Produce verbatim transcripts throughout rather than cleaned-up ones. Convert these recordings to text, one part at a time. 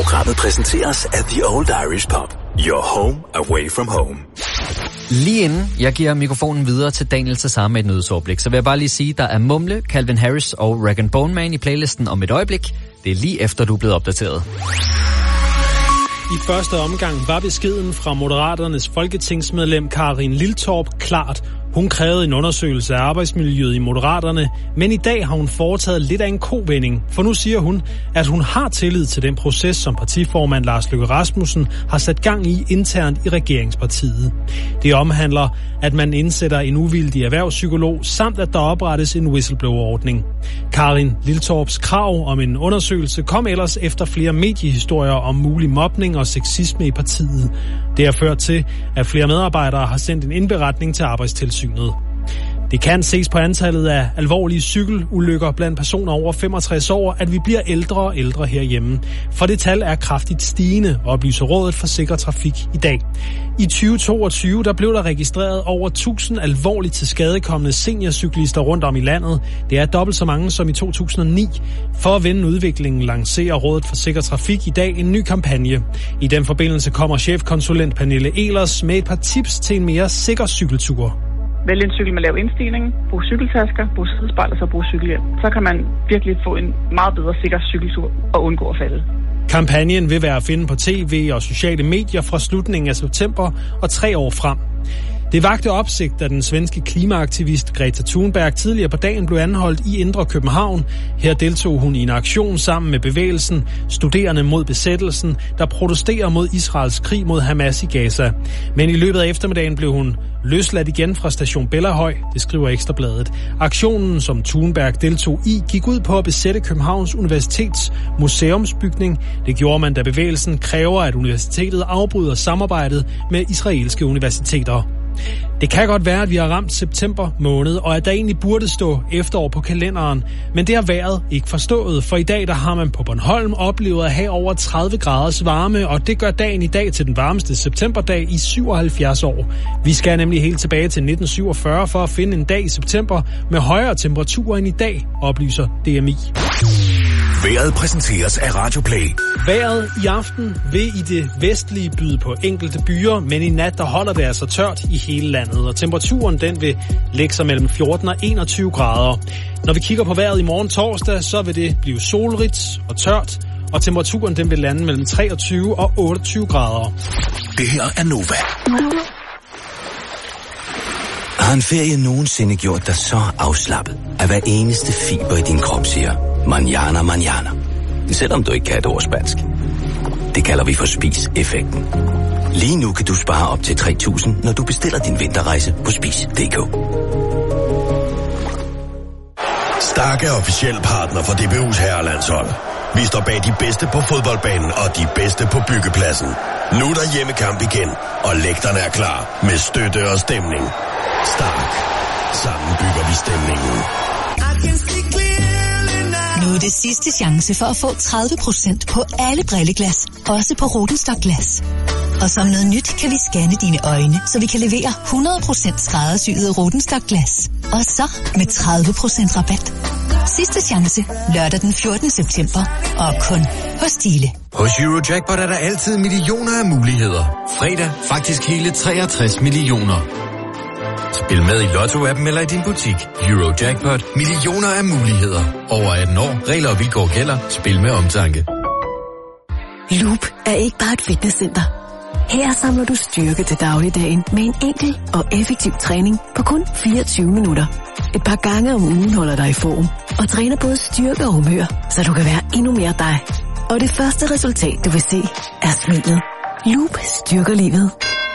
Programmet præsenteres af The Old Irish Pub. Your home away from home. Lige inden jeg giver mikrofonen videre til Daniel til sammen med et nyhedsoverblik, så vil jeg bare lige sige, der er Mumle, Calvin Harris og Rag and Bone Man i playlisten om et øjeblik. Det er lige efter, du er blevet opdateret. I første omgang var beskeden fra Moderaternes folketingsmedlem Karin Liltorp klart. Hun krævede en undersøgelse af arbejdsmiljøet i Moderaterne, men i dag har hun foretaget lidt af en kovending. For nu siger hun, at hun har tillid til den proces, som partiformand Lars Løkke Rasmussen har sat gang i internt i regeringspartiet. Det omhandler, at man indsætter en uvildig erhvervspsykolog, samt at der oprettes en whistleblower-ordning. Karin Liltorps krav om en undersøgelse kom ellers efter flere mediehistorier om mulig mobning og sexisme i partiet. Det har ført til, at flere medarbejdere har sendt en indberetning til Arbejdstilsynet. Det kan ses på antallet af alvorlige cykelulykker blandt personer over femogtres år, at vi bliver ældre og ældre herhjemme. For det tal er kraftigt stigende, oplyser Rådet for Sikker Trafik i dag. I tyve toogtyve der blev der registreret over tusind alvorligt tilskadekomne seniorcyklister rundt om i landet. Det er dobbelt så mange som i to tusind og ni. For at vende udviklingen lancerer Rådet for Sikker Trafik i dag en ny kampagne. I den forbindelse kommer chefkonsulent Pernille Ehlers med et par tips til en mere sikker cykeltur. Vælg en cykel med lav indstigning, brug cykeltasker, brug sidespejl og så brug cykelhjelm. Så kan man virkelig få en meget bedre sikker cykeltur og undgå at falde. Kampagnen vil være at finde på tv og sociale medier fra slutningen af september og tre år frem. Det vakte opsigt, da den svenske klimaaktivist Greta Thunberg tidligere på dagen blev anholdt i Indre København. Her deltog hun i en aktion sammen med bevægelsen Studerende mod besættelsen, der protesterer mod Israels krig mod Hamas i Gaza. Men i løbet af eftermiddagen blev hun løsladt igen fra station Bellahøj, det skriver Ekstra Bladet. Aktionen, som Thunberg deltog i, gik ud på at besætte Københavns Universitets museumsbygning. Det gjorde man, da bevægelsen kræver, at universitetet afbryder samarbejdet med israelske universiteter. Det kan godt være, at vi har ramt september måned, og at der egentlig burde stå efterår på kalenderen, men det har vejret ikke forstået, for i dag der har man på Bornholm oplevet at have over tredive graders varme, og det gør dagen i dag til den varmeste septemberdag i syvoghalvfjerds år. Vi skal nemlig helt tilbage til nitten syvogfyrre for at finde en dag i september med højere temperaturer end i dag, oplyser D M I. Vejret præsenteres af Radio Play. Vejret i aften vil i det vestlige byde på enkelte byer, men i nat der holder det altså tørt i hele landet, og temperaturen den vil lægge sig mellem fjorten og enogtyve grader. Når vi kigger på vejret i morgen torsdag, så vil det blive solrigt og tørt, og temperaturen den vil lande mellem treogtyve og otteogtyve grader. Det her er Nova. Har en ferie nogensinde gjort dig så afslappet, at hver eneste fiber i din krop siger manjana, manjana, selvom du ikke kan et ord spansk? Det kalder vi for spis-effekten. Lige nu kan du spare op til tre tusind, når du bestiller din vinterrejse på spis punktum d k. Stark er officiel partner for D B U's herrelandshold. Vi står bag de bedste på fodboldbanen og de bedste på byggepladsen. Nu er der hjemmekamp igen, og lægterne er klar med støtte og stemning. Stark. Sammen bygger vi stemningen. Nu er det sidste chance for at få tredive procent på alle brilleglas, også på Rodenstock Glas. Og som noget nyt kan vi scanne dine øjne, så vi kan levere hundrede procent skræddersyet Rodenstock Glas. Og så med tredive procent rabat. Sidste chance, lørdag den fjortende september, og kun hos Stihle. Hos Eurojackpot er der altid millioner af muligheder. Fredag faktisk hele treogtres millioner. Spil med i Lotto-appen eller i din butik. Eurojackpot. Millioner af muligheder. Over atten år. Regler og vilkår gælder. Spil med omtanke. Loop er ikke bare et fitnesscenter. Her samler du styrke til dagligdagen med en enkel og effektiv træning på kun fireogtyve minutter. Et par gange om ugen holder dig i form og træner både styrke og humør, så du kan være endnu mere dig. Og det første resultat, du vil se, er smilet. Loop styrker livet.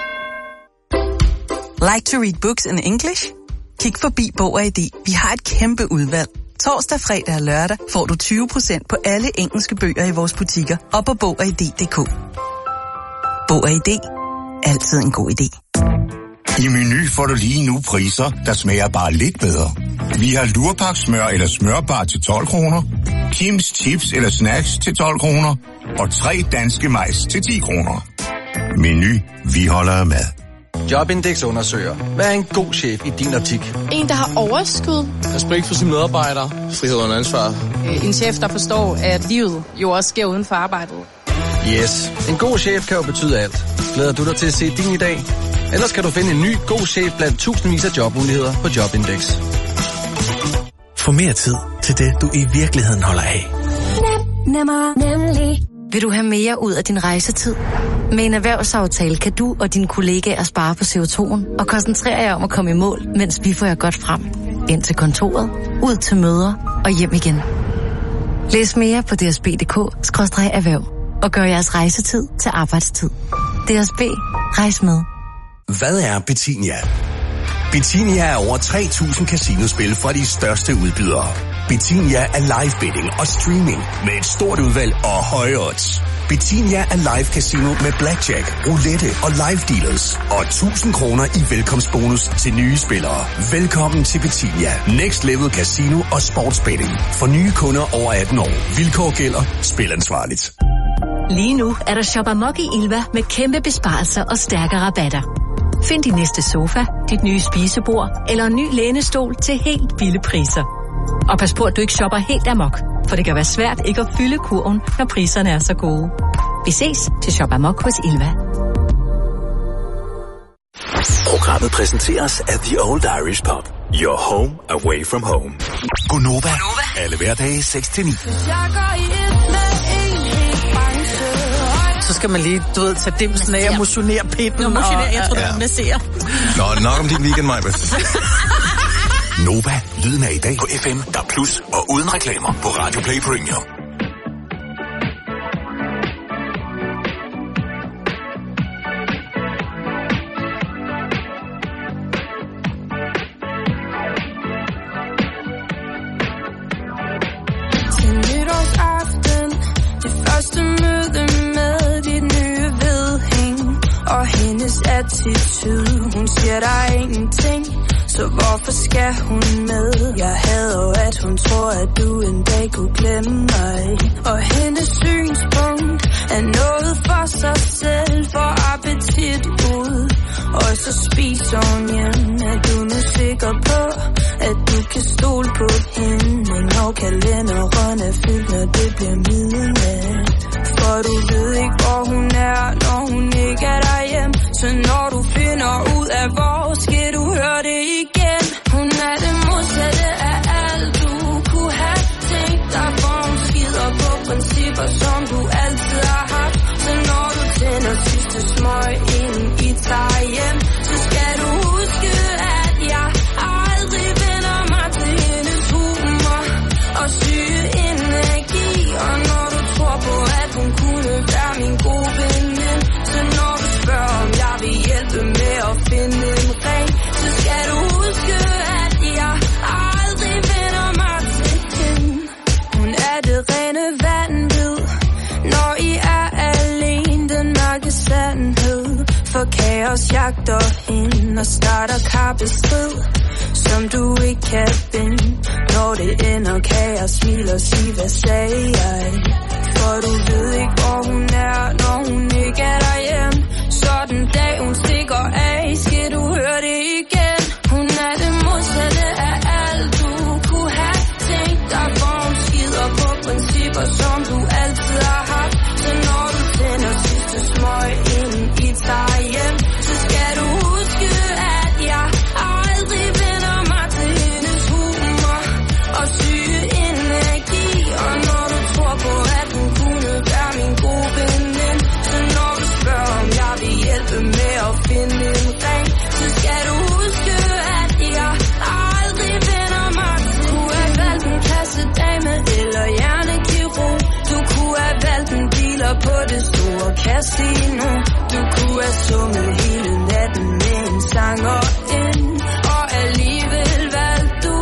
Like to read books in English? Kig forbi Bog og I D. Vi har et kæmpe udvalg. Torsdag, fredag og lørdag får du tyve procent på alle engelske bøger i vores butikker og på bog og i d punktum d k. Bog og I D. Altid en god idé. I Meny får du lige nu priser, der smager bare lidt bedre. Vi har lurpaksmør eller smørbar til tolv kroner, Kims chips eller snacks til tolv kroner og tre danske majs til ti kroner. Meny. Vi holder af mad. Jobindex undersøger. Hvad er en god chef i din optik? En, der har overskud. Respekt for sine medarbejdere. Frihed under ansvar. En chef, der forstår, at livet jo også sker uden for arbejdet. Yes, en god chef kan jo betyde alt. Glæder du dig til at se din i dag? Ellers kan du finde en ny god chef blandt tusindvis af jobmuligheder på Jobindex. Få mere tid til det, du i virkeligheden holder af. Nem, nemmer, nemlig. Vil du have mere ud af din rejsetid? Med en erhvervsaftale kan du og dine kollegaer spare på C O to'en og koncentrere jer om at komme i mål, mens vi får jer godt frem. Ind til kontoret, ud til møder og hjem igen. Læs mere på d s b punktum d k skråstreg erhverv og gør jeres rejsetid til arbejdstid. D S B. Rejs med. Hvad er Betinia? Betinia er over tre tusind casinospil fra de største udbydere. Betinia er live betting og streaming med et stort udvalg og høje odds. Betinia er live casino med blackjack, roulette og live dealers. Og tusind kroner i velkomstbonus til nye spillere. Velkommen til Betinia. Next Level Casino og Sportsbetting. For nye kunder over atten år. Vilkår gælder. Spil ansvarligt. Lige nu er der Shop Amok i Ilva med kæmpe besparelser og stærkere rabatter. Find din næste sofa, dit nye spisebord eller en ny lænestol til helt billige priser. Og pas på, at du ikke shopper helt amok, for det kan være svært ikke at fylde kurven, når priserne er så gode. Vi ses til Shop Amok hos Ilva. Programmet præsenteres af The Old Irish Pub. Your home away from home. Gonova. Alle hverdage seks til ni. Så skal man lige, du ved, tage dimsen af og motionere pinden. Nå, motionere, jeg tror, ja. du masserer. Nå, nok om din weekend, Maja. Nova, lyden af i dag på F M, D A B plus og uden reklamer på Radio Play Premium. Til nytårsaften, det første møde med dit nye vedhæng og hendes attitude. Hun siger, der er ingenting, så hvorfor skal hun med? Jeg hader jo, at hun tror, at du en dag kunne glemme mig. Og hendes synspunkt er noget for sig selv, for appetit ud. Og så spiser hun hjem. Er du nu sikker på, at du kan stole på hende? Når kalenderen er fyldt, når det bliver midnat. For du ved ikke, hvor hun er, når hun ikke er derhjemme. Så når du finder ud af, hvor skal du høre det igen. Hun er det modsatte af alt, du kunne have tænkt dig. For hun skider på principper, som du altid har haft. Så når du tænder sidste smøg, inden I tager hjem, så skal du huske, at jeg aldrig vender mig til hendes humor og syge energi. Og når du tror på, at hun kunne være min gode veninde, så når du spørger, om jeg vil hjælpe med at finde en ring, så skal du huske, at jeg aldrig vender mig til hende. Hun er det rene vanvid, når I er alene, den mørke sandhed. For kaos jagter hende og starter kappestrid, som du ikke kan binde. Når det ender, kan jeg smile og sige, hvad sagde jeg? For du ved ikke, hvor hun er, når hun ikke er derhjemme. Så den dag hun stikker af, skal du høre det igen. Hun er det modsatte af alt, du kunne have tænkt dig. For hun skider på principper, som du altid har haft. Så når du tænder sidste smøg, inden I tager hjem, så skal du huske, at jeg aldrig vender mig til hendes humor og syge energi. Og når du tror på, at hun kunne være min gode veninde, så når du spørger, om jeg vil hjælpe med at finde en ring, så skal du huske, at jeg aldrig vender mig til. Du kunne have valgt en kassedame eller hjernekirurg. Du kunne have valgt en dealer på det store casino. Du kunne have sunget hele natten med en sanger ind, og alligevel valgte du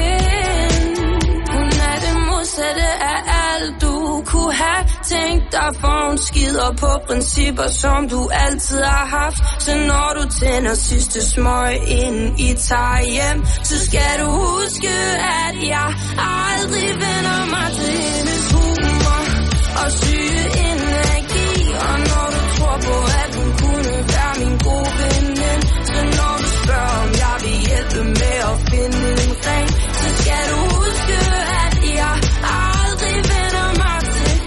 hende. Hun er det modsatte af alt, du kunne have tænkt dig. For hun skider på principper, som du altid har haft. Så når du tænder sidste smøg, inden I tager hjem, så skal du huske, at jeg aldrig vender mig til hendes humor og syge energi. Og når du tror på, at hun kunne være min gode veninde, så når du spørger, om jeg vil hjælpe med at finde en ring, så skal du huske, at jeg aldrig vender mig til hende.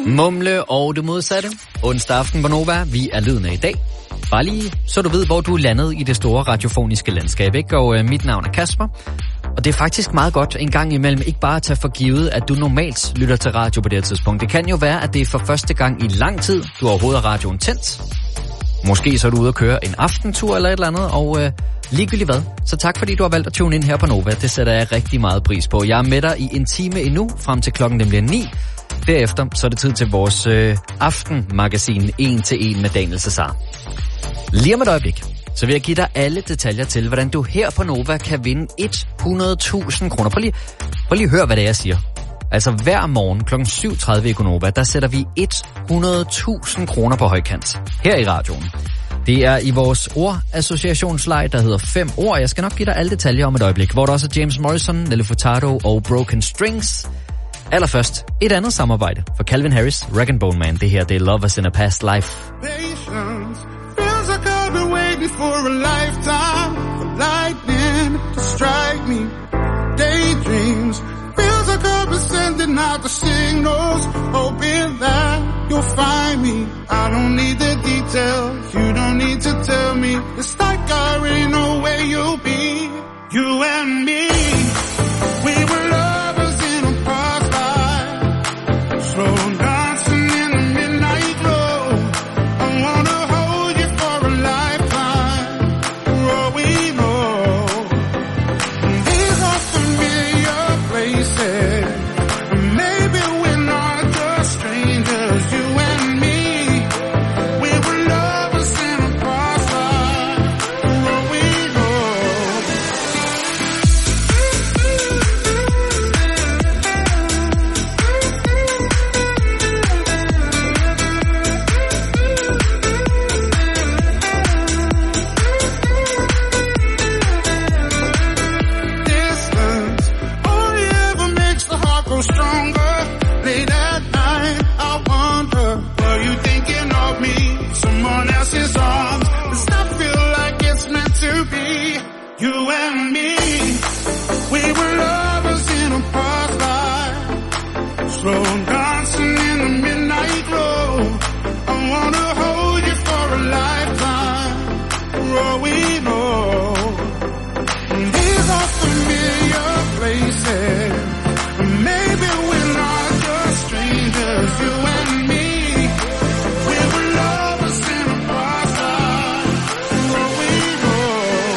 Mumle og det modsatte. Onsdag aften på Nova. Vi er lydende i dag. Bare lige, så du ved, hvor du er landet i det store radiofoniske landskab, ikke? Og øh, mit navn er Kasper. Og det er faktisk meget godt en gang imellem ikke bare at tage for givet, at du normalt lytter til radio på det her tidspunkt. Det kan jo være, at det er for første gang i lang tid, du overhovedet har radioen tændt. Måske så er du ude at køre en aftentur eller et eller andet, og øh, ligegyldigt hvad. Så tak fordi du har valgt at tune ind her på Nova. Det sætter jeg rigtig meget pris på. Jeg er med dig i en time endnu, frem til klokken den bliver ni. Derefter så er det tid til vores øh, aftenmagasin en til en med Daniel Cesar. Lige om et øjeblik, så vil jeg give dig alle detaljer til, hvordan du her på Nova kan vinde hundrede tusind kroner. Prøv lige, prøv lige at høre, hvad det er, jeg siger. Altså hver morgen klokken syv tredive i Nova, der sætter vi hundrede tusind kroner på højkant her i radioen. Det er i vores ordassociationsleje, der hedder fem ord. Jeg skal nok give dig alle detaljer om et øjeblik, hvor der også er James Morrison, Nelly Furtado og Broken Strings. Allerførst et andet samarbejde for Calvin Harris, Rag and Bone Man. Det her, det er Love Us in a Past Life. Patience feels like I've been waiting for a lifetime, for lightning to strike me. Daydreams feels like I've been sending out the signals, hoping that you'll find me. I don't need the details, you don't need to tell me. It's like I already know where you'll be. You and me, we were lovers in a past life, slow dancing in the midnight glow. I wanna hold you for a lifetime, for all we know. These are familiar places, maybe we're not just strangers. You and me, we were lovers in a past life, for all we know. Distance only ever makes the heart grow stronger. Late at night, I wonder, were you thinking of me? Someone else's arms. Does that feel like it's meant to be? You and me, we were lovers in a past life, slow dancing in the midnight glow. I wanna hold you for a lifetime, for all we know. These are familiar places, maybe we're not just strangers. You and me, we were lovers in a past life, for all we know.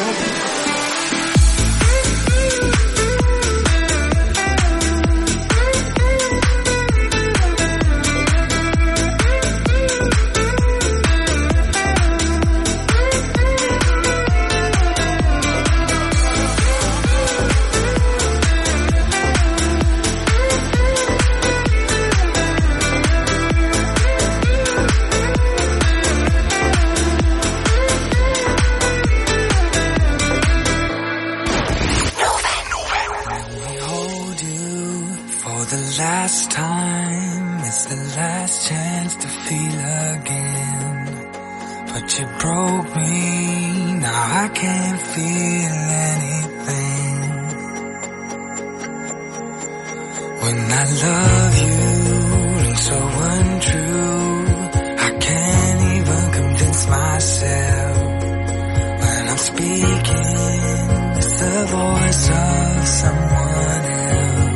Hold you for the last time. It's the last chance to feel again. But you broke me, now I can't feel anything. When I love you, it's so untrue. I can't even convince myself. When I'm speaking, it's the voice of someone else.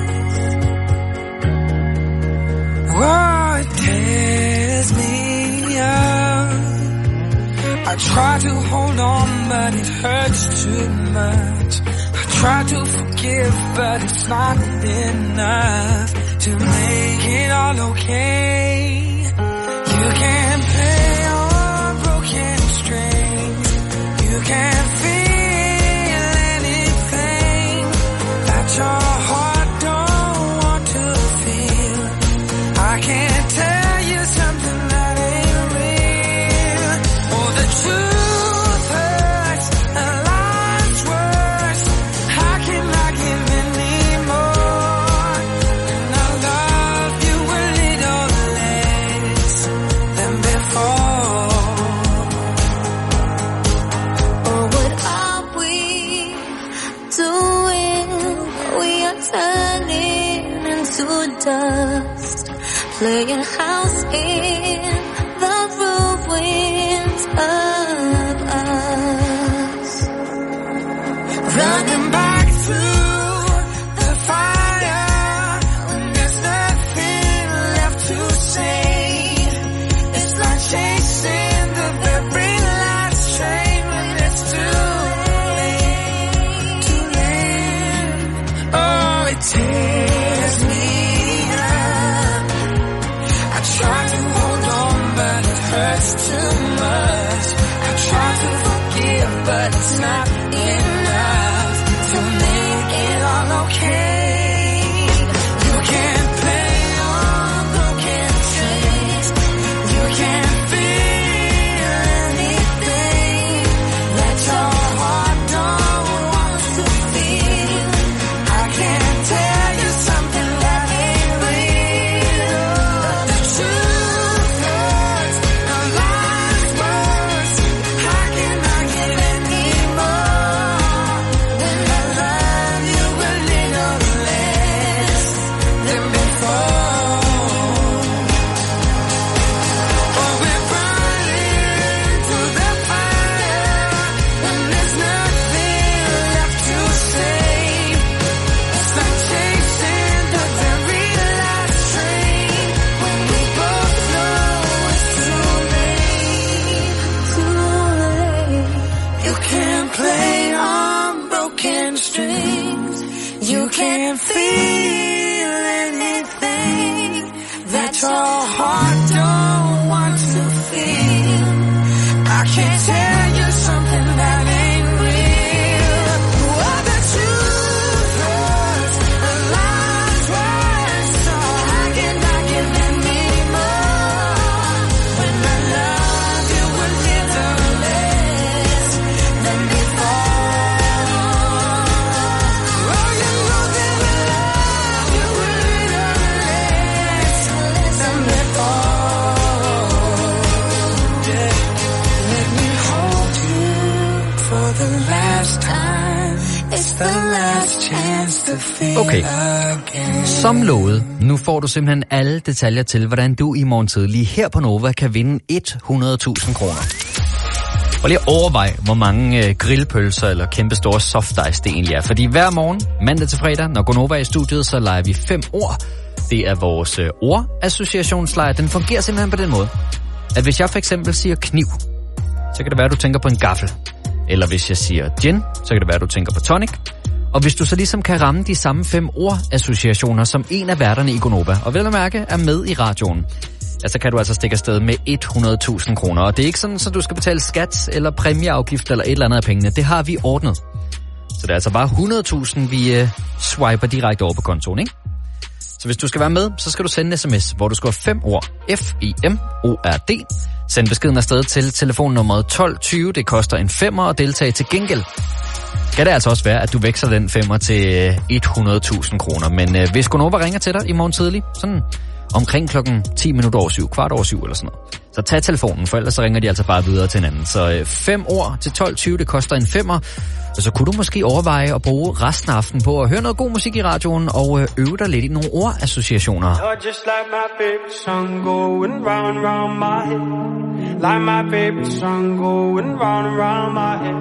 Oh, it tears me up. I try to hold on, but it hurts too much. I try to forgive, but it's not enough to make it all okay. You can't play on broken strings. You can't feel anything that your heart don't want to feel. I can't tell you something that ain't real. Oh, the truth hurts and life's worse. How can I give anymore? And I love you a little dust, playing house in the ruins of us, running back through the fire when there's nothing left to say. It's like chasing the very last train when it's too late, too late. Oh, it tears me up. I try to hold on, but it hurts too much. I try to forgive, but it's not enough to make it all okay. You can't play on broken strings. You can't feel anything that your heart don't want to feel. I can't tell you something that ain't real. The truth hurts, the lies worse. How can I give any more when I love you a little less than before? Oh, we're running through the fire when there's nothing left to say. It's like chasing the very last train when we both know it's too late, too late. You can't play on broken strings. You can't feel anything that your heart don't want to feel. I can't tell you something that ain't real. Oh, the truth hurts, the lies worse. So how can I give any more when I love you a little less than before? Oh, you know that I love you a little less than before. Yeah. Let me hold you for the last time. It's the last chance to feel Okay. again. Som lovet, nu får du simpelthen alle detaljer til, hvordan du i morgen tidlig her på Nova kan vinde hundrede tusind kroner. Og lige overvej, hvor mange øh, grillpølser eller kæmpe store soft ice det egentlig er. Fordi hver morgen, mandag til fredag, når Gonova er i studiet, så leger vi fem ord. Det er vores øh, ordassociationslejr. Den fungerer simpelthen på den måde, at hvis jeg for eksempel siger kniv, så kan det være, at du tænker på en gaffel. Eller hvis jeg siger gin, så kan det være, at du tænker på tonic. Og hvis du så ligesom kan ramme de samme fem ordassociationer som en af værterne i Gonova, og vel at mærke er med i radioen, ja, så kan du altså stikke afsted med hundrede tusind kroner. Og det er ikke sådan, at du skal betale skat eller præmieafgift eller et eller andet af pengene. Det har vi ordnet. Så det er altså bare hundrede tusind, vi øh, swiper direkte over på kontoen, ikke? Så hvis du skal være med, så skal du sende en sms, hvor du skriver fem ord, F I M O R D. Send beskeden afsted til telefonnummeret tolv tyve. Det koster en femmer at deltage. Til gengæld kan det altså også være, at du veksler den femmer til hundrede tusind kroner. Men øh, hvis Gonova ringer til dig i morgen tidlig, sådan omkring klokken ti minutter over syv, kvart over syv eller sådan noget, så tag telefonen, for ellers så ringer de altså bare videre til hinanden. Så øh, fem ord til tolv tyve, det koster en femmer. Og så kunne du måske overveje at bruge resten af aftenen på at høre noget god musik i radioen og øh, øve dig lidt i nogle ordassociationer. You're just like my favorite song going round and round my head. Like my favorite song going round and round my head.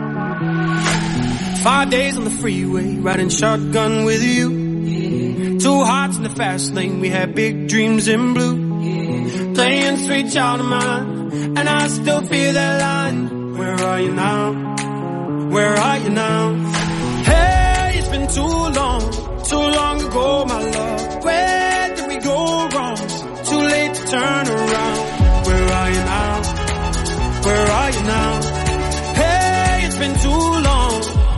Five days on the freeway, riding shotgun with you. Yeah. Two hearts in the fast lane, we had big dreams in blue. Yeah. Playing sweet child of mine, and I still feel that line. Where are you now? Where are you now? Hey, it's been too long, too long ago, my love. Where did we go wrong? Too late to turn around. Where are you now? Where are you now? Hey, it's been too long.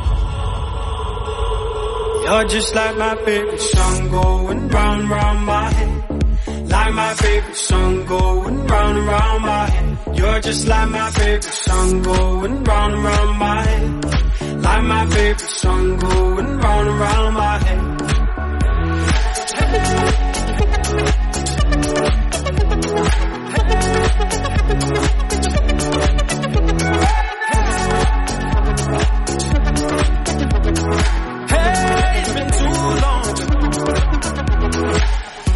You're just like my favorite song going round, round my head. Like my favorite song going round and round my head. You're just like my favorite song going round and round my head. Like my favorite song going round and round my head. Hey, it's been too long.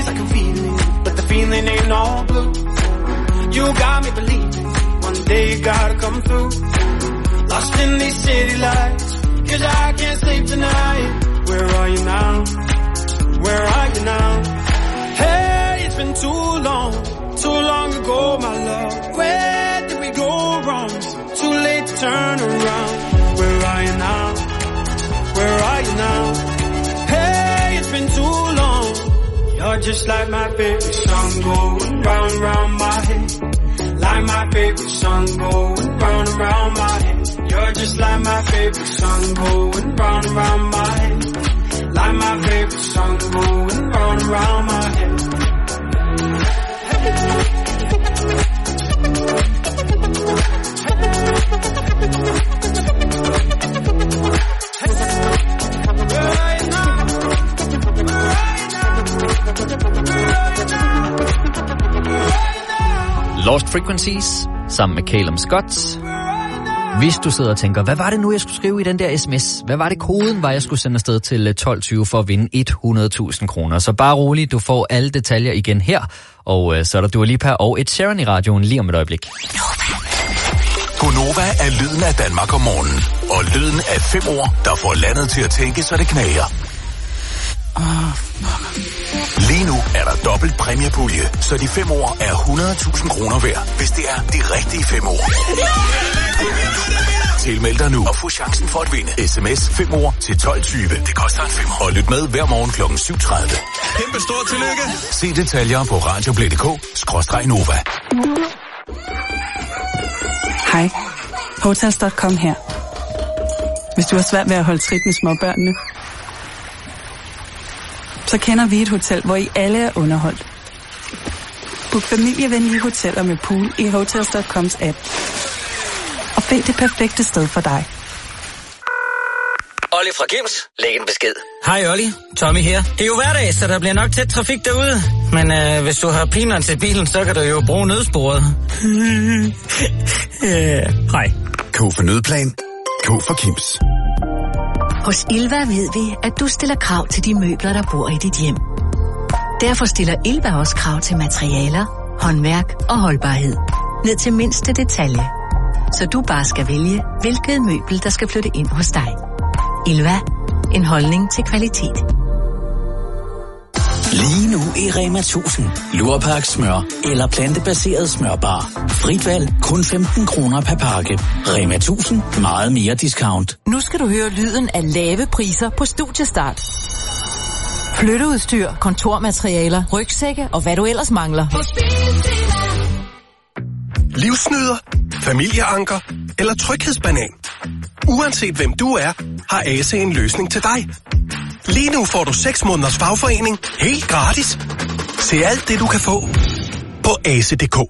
I can feel it, but the feeling ain't all blue. You got me believing one day you gotta come through. Lost in these city lights, cause I can't sleep tonight. Where are you now? Where are you now? Hey, it's been too long, too long ago, my love. Where did we go wrong? Too late to turn around. Where are you now? Where are you now? Hey, it's been too long. You're just like my favorite song going round and round my head. Like my favorite song going round and round my head. You're just like my favorite song going round and round my head. Like my favorite song going round and round my head. Lost Frequencies sammen med Calum Scott. Hvis du sidder og tænker, hvad var det nu, jeg skulle skrive i den der sms? Hvad var det koden, var jeg skulle sende afsted til tolv tyve for at vinde hundrede tusind kroner? Så bare rolig, du får alle detaljer igen her. Og øh, så er der Dua Lipa og Ed Sheeran i radioen lige om et øjeblik. Gonova er lyden af Danmark om morgenen. Og lyden af fem ord, der får landet til at tænke, så det knager. Oh, Lige nu er der dobbelt præmiepulje, så de fem ord er hundrede tusind kroner værd, hvis det er de rigtige fem ord. Tilmeld dig nu og få chancen for at vinde. Sms fem ord til tolv tyve. Det koster en femmer. Og lyt med hver morgen klokken syv tredive. Kæmpe stort tillykke. Se detaljer på radioplay punktum d k skråstreg Nova. Hej. Hotels punktum com her. Hvis du har svært ved at holde trit med småbørnene, så kender vi et hotel, hvor I alle er underholdt. Book familievenlige hoteller med pool i Hotels punktum coms app. Og find det perfekte sted for dig. Olli fra Kims, læg en besked. Hej Olli, Tommy her. Det er jo hverdag, så der bliver nok tæt trafik derude. Men øh, hvis du har pineren til bilen, så kan du jo bruge nødsporet. øh, hej. K for nødplan. K for Kims. Hos Ilva ved vi, at du stiller krav til de møbler, der bor i dit hjem. Derfor stiller Ilva også krav til materialer, håndværk og holdbarhed. Ned til mindste detalje. Så du bare skal vælge, hvilket møbel, der skal flytte ind hos dig. Ilva. En holdning til kvalitet. Lige nu i Rema tusind. Lurpak smør eller plantebaseret smørbar. Frit valg kun femten kroner per pakke. Rema tusind. Meget mere discount. Nu skal du høre lyden af lave priser på Studiestart. Flytteudstyr, kontormaterialer, rygsække og hvad du ellers mangler. Livsnyder, familieanker eller tryghedsbanan. Uanset hvem du er, har A C en løsning til dig. Lige nu får du seks måneders fagforening helt gratis. Se alt det, du kan få på A C punktum d k.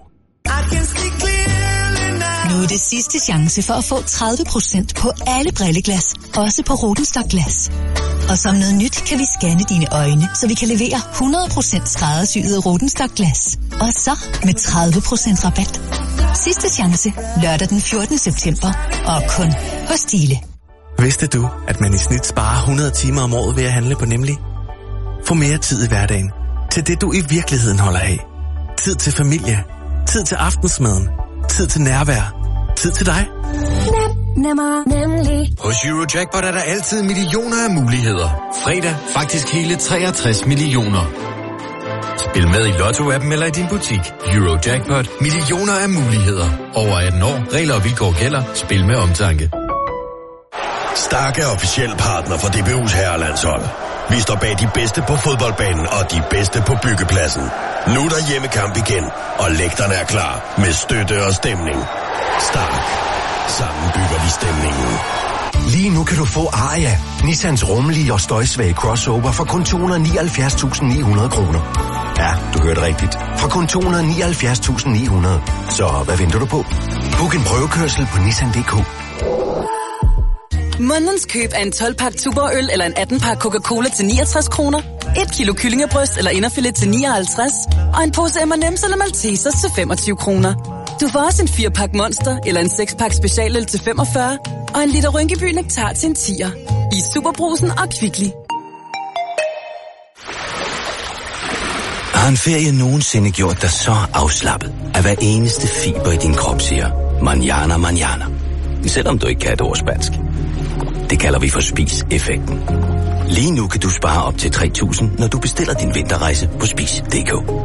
Nu er det sidste chance for at få tredive procent på alle brilleglas, også på Rodenstock Glas. Og som noget nyt kan vi scanne dine øjne, så vi kan levere hundrede procent skræddersyede Rodenstock Glas. Og så med tredive procent rabat. Sidste chance lørdag den fjortende september, og kun hos Stihle. Vidste du, at man i snit sparer hundrede timer om året ved at handle på Nemlig? Få mere tid i hverdagen til det, du i virkeligheden holder af. Tid til familie. Tid til aftensmaden. Tid til nærvær. Tid til dig. Nem, nemmer, nemlig. Hos Eurojackpot er der altid millioner af muligheder. Fredag faktisk hele treogtres millioner. Spil med i Lotto-appen eller i din butik. Eurojackpot. Millioner af muligheder. Over atten år. Regler og vilkår gælder. Spil med omtanke. Stark er officiel partner for D B U's herrelandshold. Vi står bag de bedste på fodboldbanen og de bedste på byggepladsen. Nu er der hjemmekamp igen, og lægterne er klar med støtte og stemning. Stark. Sammen bygger vi stemningen. Lige nu kan du få Aria, Nissans rummelige og støjsvage crossover for kun to hundrede og nioghalvfjerds tusind ni hundrede kroner. Ja, du hørte rigtigt. For kun to hundrede og nioghalvfjerds tusind ni hundrede. Så hvad venter du på? Book en prøvekørsel på nissan punktum d k. Månedens køb af en tolv-pakke Tuborg-øl eller en atten-pakke Coca-Cola til niogtres kroner, et kilo kyllingebryst eller inderfilet til nioghalvtreds, og en pose M and M's eller Maltesers til femogtyve kroner. Du får også en fire-pakke Monster eller en seks-pakke specialøl til femogfyrre, og en liter Rynkeby Nektar til en tier. I Superbrusen og Kvickly. Har en ferie nogensinde gjort dig så afslappet, at hver eneste fiber i din krop siger, manjana, manjana. Selvom du ikke kan et ord spansk. Det kalder vi for spis-effekten. Lige nu kan du spare op til tre tusind, når du bestiller din vinterrejse på spis punktum d k.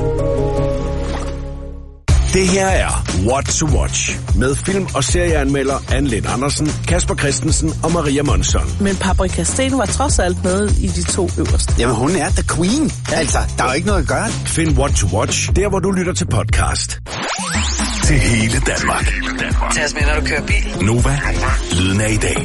Det her er What to Watch med film- og serieanmelder Anne Lind Andersen, Kasper Christensen og Maria Monsson. Men Paprika Steen var trods alt med i de to øverste. Jamen hun er the queen. Altså, der er jo ikke noget at gøre. Find What to Watch der, hvor du lytter til podcast. Til hele Danmark. Tag os med, når du kører bil. Nova. Lyden af i dag.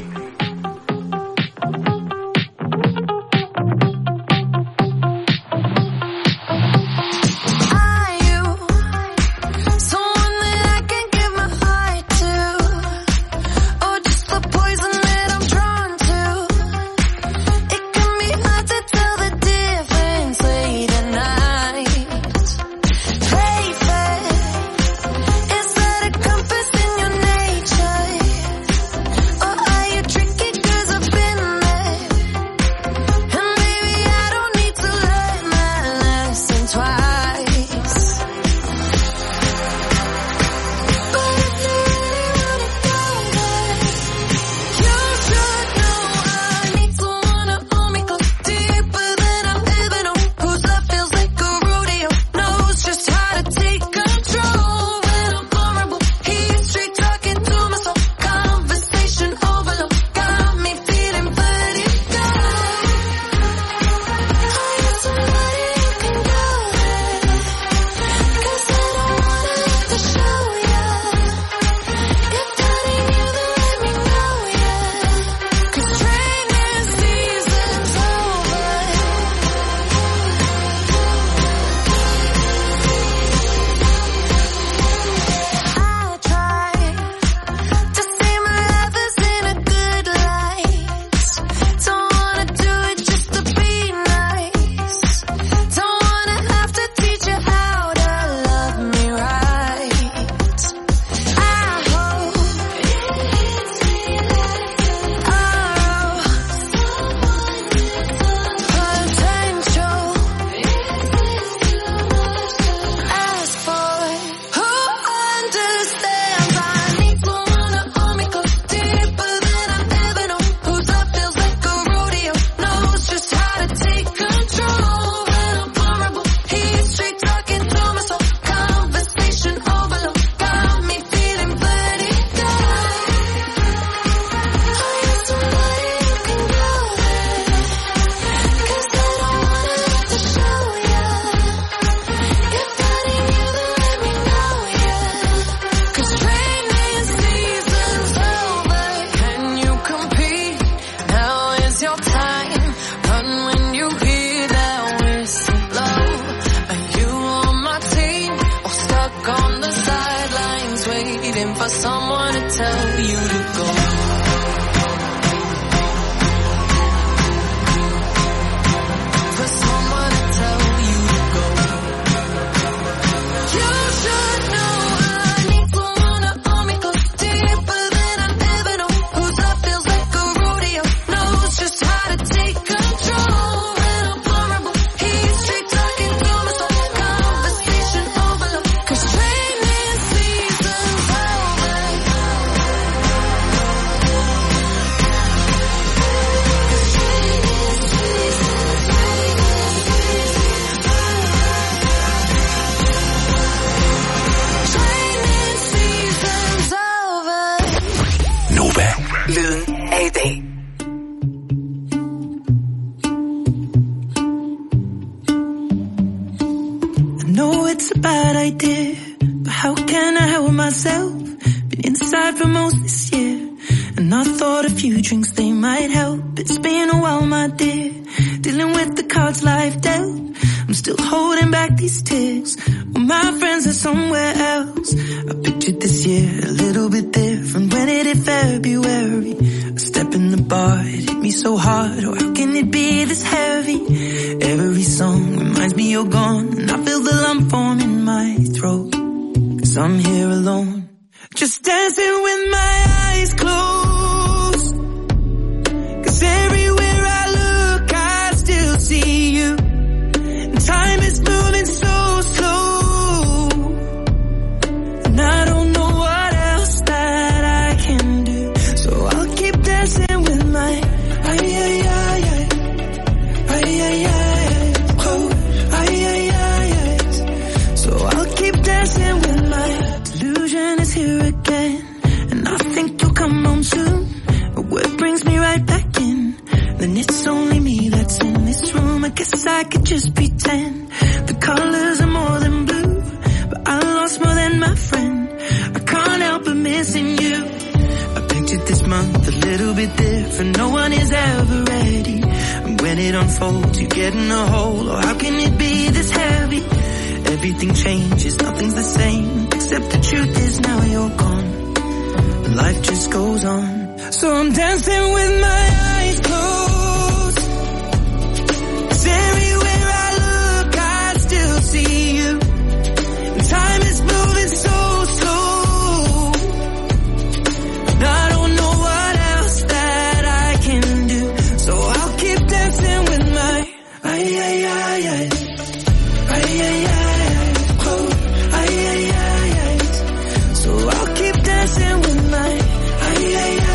Time time is moving so slow, and I don't know what else that I can do. So I'll keep dancing with my ay ay ay ay ay ay ay close ay ay ay ay. So I'll keep dancing with my delusion is here again, and I think you'll come home soon. But what brings me right back in? Then it's only me that's in this room. I guess I could just pretend the colors are more than blue, but I lost more than my friend. I can't help but missing you. I pictured this month a little bit different. No one is ever ready, and when it unfolds you get in a hole. Oh, how can it be this heavy? Everything changes, nothing's the same, except the truth is now you're gone, and life just goes on. So I'm dancing with my eyes closed, 'cause everywhere I look I still see you, and time is moving so slow, and I don't know what else that I can do. So I'll keep dancing with my ay ay ay ay ay ay ay close ay ay ay ay. So I'll keep dancing with my ay ay ay.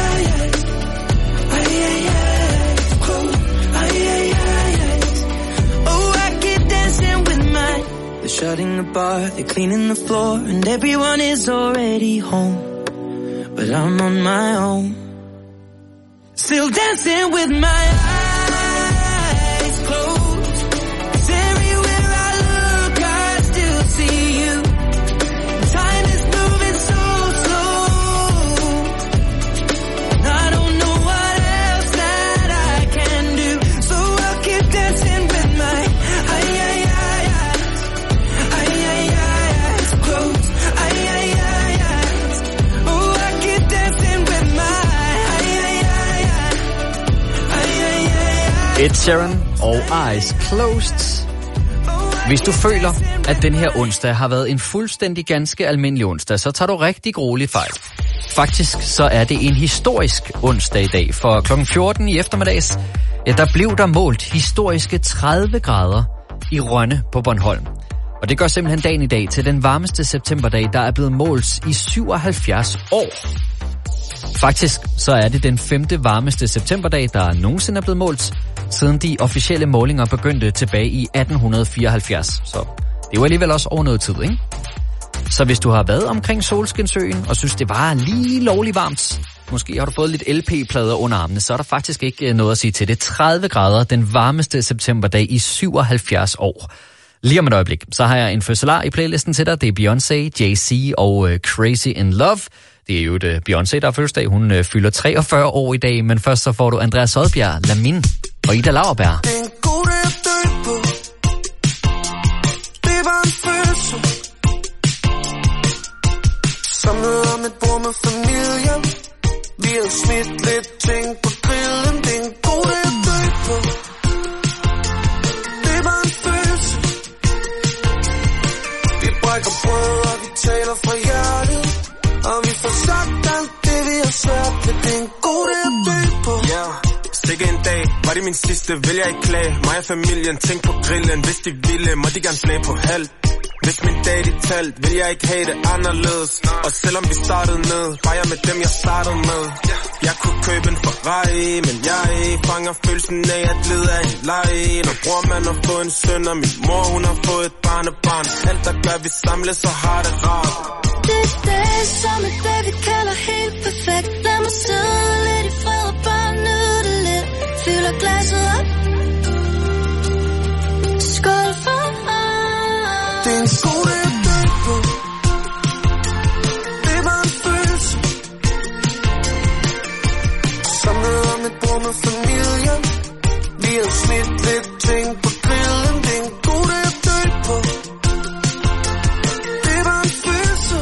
They're shutting the bar, they're cleaning the floor, and everyone is already home, but I'm on my own, still dancing with my eyes closed. 'Cause everywhere I look I still see you. Time is moving so slow, and I don't know what else that I can do. So I'll keep dancing with my ay ay ay ay ay ay ay close ay ay ay ay. Oh, I keep dancing with my ay ay ay ay ay ay. Ed Sheeran og Eyes Closed. Hvis du føler, at den her onsdag har været en fuldstændig ganske almindelig onsdag, så tager du rigtig roligt fejl. Faktisk så er det en historisk onsdag i dag, for klokken fjorten i eftermiddags, ja, der blev der målt historiske tredive grader i Rønne på Bornholm. Og det gør simpelthen dagen i dag til den varmeste septemberdag, der er blevet målt i syvoghalvfjerds år. Faktisk så er det den femte varmeste septemberdag, der nogensinde er blevet målt, siden de officielle målinger begyndte tilbage i atten fireoghalvfjerds. Så det er jo alligevel også over noget tid, ikke? Så hvis du har været omkring Solskinsøen og synes, det var lige lovligt varmt, måske har du fået lidt L P-plader under armene, så er der faktisk ikke noget at sige til det. tredive grader, den varmeste septemberdag i syvoghalvfjerds år. Lige om et øjeblik, så har jeg en fødselar i playlisten til dig. Det er Beyoncé, Jay-Z og uh, Crazy in Love. Det er jo et uh, Beyoncé, der er fødselsdag. Hun uh, fylder treogfyrre år i dag, men først så får du Andreas Odbjerg, Lamin og Ida Lauerberg. Det er en god dag at dø på. Det var en følelse. Samlet om et bord med familien. Vi har smidt lidt ting på grillen. Det er en god dag at dø på. Det var en følelse. Vi brækker brød, og vi taler fra hjertet. Og vi får sagt alt det, vi har svært ved. Det er en god dag at dø på. Yeah. Sikke en dag, var det min sidste, vil jeg ikke klage. Mig og familien, tænk på grillen. Hvis de ville, må de gerne flage på halv. Hvis min dag de talt, vil jeg ikke have det anderledes. Og selvom vi startede ned, var jeg med dem jeg startede med. Jeg kunne købe en Ferrari, men jeg fanger følelsen af at lede af en leje. Når bror man har fået en søn, og min mor hun har fået et barnebarn. Alt der gør vi samles og har det rart. Det er dag som et dag vi kalder helt perfekt. Lad mig sidde lidt i fred og bare nyde det lidt. Fylder glasset op. Skål for det er en god dag at dø på. Det var en følelse. Samlet om et bord med familien. Vi har smidt lidt ting på grillen. Det er en god dag at dø på. Det var en følelse.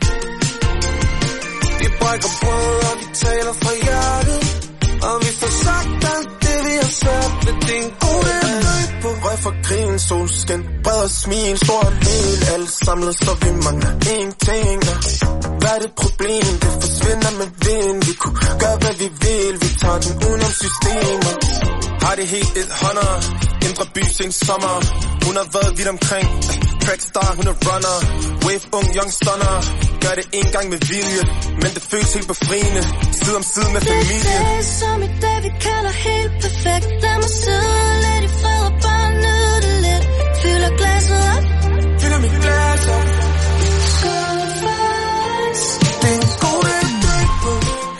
Vi brækker brød, og vi taler fra hjertet. Og vi får sagt alt det, vi har svært ved. Det er en god dag at dø på. Røg fra krigen, solskin, bred og smil, stort del. Alle samlet, så vi mangler én ting. Hvad er det problem? Det forsvinder med vind. Vi kunne gøre, hvad vi vil. Vi tager den udenom systemet. Har det helt et hånder. Indre by seng sommer. Hun har været vidt omkring. Trackstar, hun er runner. Wave, ung, young stunner. Gør det en gang med vilje, men det føles helt befriende. Side om side med familie. Det er som i dag, vi kalder helt perfekt. Lad mig sidde lidt i fred og bare nyde det lidt. Fylder glasset op. Fylder mit glas op. Så fast. Det er en god dag, dag på.